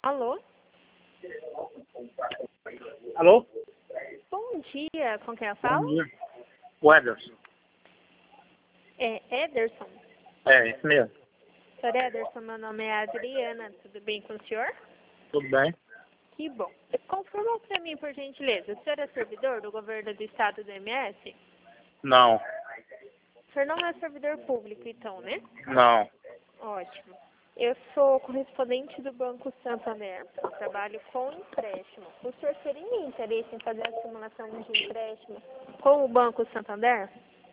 Alô? Alô? Bom dia, com quem eu Bom falo? dia. O Ederson. É Ederson. É, isso mesmo. Senhor Ederson, meu nome é Adriana, tudo bem com o senhor? Tudo bem? Que bom. Confirma para mim, por gentileza, o senhor é servidor do governo do estado do MS? Não. O senhor não é servidor público, então, né? Não. Ótimo. Eu sou correspondente do Banco Santander. Eu trabalho com empréstimo. O senhor teria interesse em fazer a simulação de empréstimo com o Banco Santander?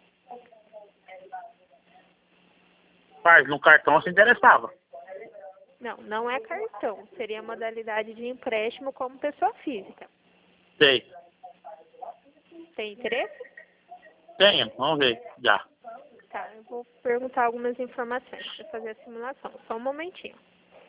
Mas no cartão se interessava. Não, não é cartão. Seria a modalidade de empréstimo como pessoa física. Sei. Tem interesse? Tenho, vamos ver. Já. Tá, eu vou perguntar algumas informações para fazer a simulação. Só um momentinho.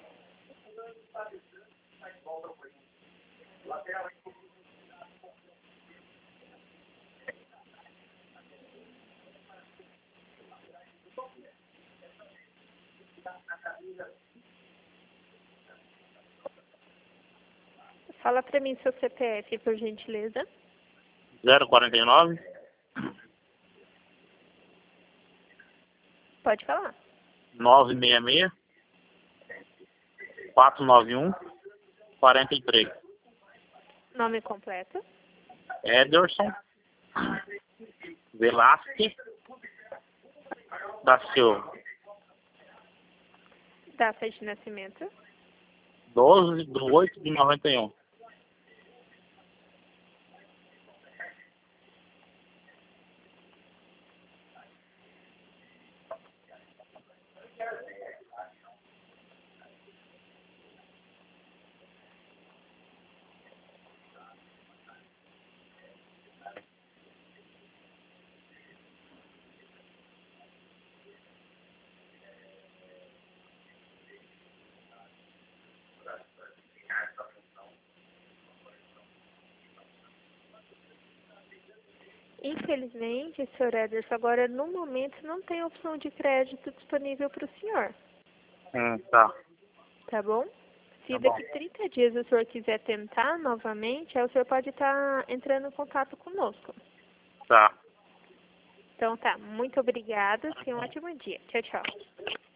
Fala para mim seu CPF, por gentileza. 049 Pode falar. 966 491 43. Nome completo. Ederson Velasquez da Silva. Data de nascimento. 12/8/91. Infelizmente, senhor Ederson, agora no momento não tem opção de crédito disponível para o senhor. Tá. Tá bom? Se Tá bom. daqui 30 dias o senhor quiser tentar novamente, aí o senhor pode estar entrando em contato conosco. Tá. Então tá, muito obrigada. Tenha um ótimo dia. Tchau, tchau.